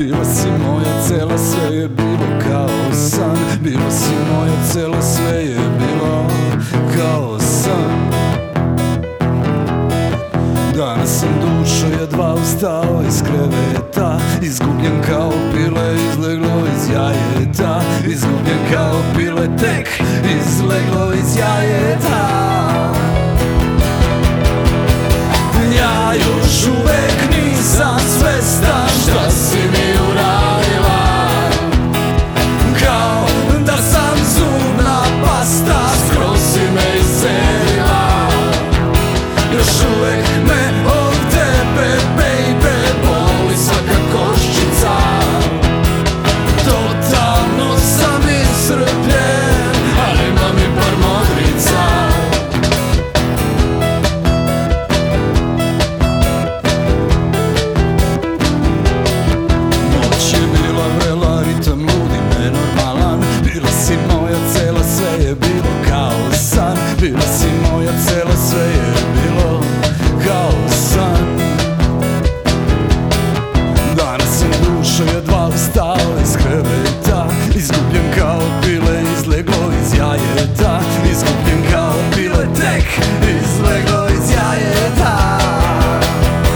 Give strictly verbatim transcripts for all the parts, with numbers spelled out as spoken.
Bila si moja cela, sve je bilo kao san. Bila si moja cela, sve je bilo kao san. Danas sam dušo jedva ustao iz kreveta, izgubljen kao pile, izleglo iz jajeta. Izgubljen kao pile, tek izleglo iz jajeta. Ja još uvek nisam svestan šta si mi uradila, kao da sam zubna pasta, skroz si me iscelila. Još uvek me od tebe, baby, boli svaka koščica. Totalno sam iscrpljen, ali imam i par modrica. Noć je bila vrela, ritam ludi, nenormalan. Bila si moja cela, sve je bilo kao san. Bila si moja cela, sve je bilo kao san. Danas sam dušo jedva ustao iz kreveta, izgubljen kao pile, izleglo iz jajeta. Izgubljen kao pile, tek izleglo iz jajeta.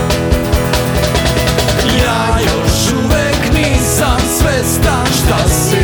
Ja još uvek nisam svestan šta si